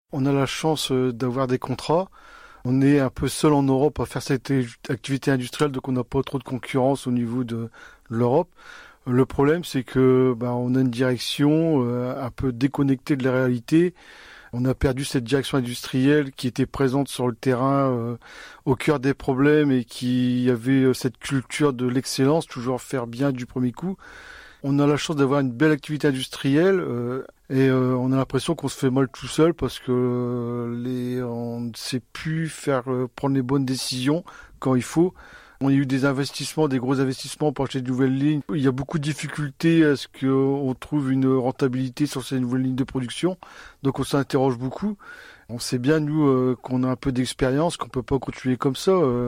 On a la chance d'avoir des contrats. On est un peu seul en Europe à faire cette activité industrielle, donc on n'a pas trop de concurrence au niveau de l'Europe. Le problème, c'est que on a une direction un peu déconnectée de la réalité. On a perdu cette direction industrielle qui était présente sur le terrain au cœur des problèmes et qui avait cette culture de l'excellence, toujours faire bien du premier coup. On a la chance d'avoir une belle activité industrielle et on a l'impression qu'on se fait mal tout seul parce que on ne sait plus faire prendre les bonnes décisions quand il faut. On a eu des investissements, des gros investissements pour acheter de nouvelles lignes. Il y a beaucoup de difficultés à ce qu'on trouve une rentabilité sur ces nouvelles lignes de production. Donc on s'interroge beaucoup. On sait bien, nous, qu'on a un peu d'expérience, qu'on peut pas continuer comme ça.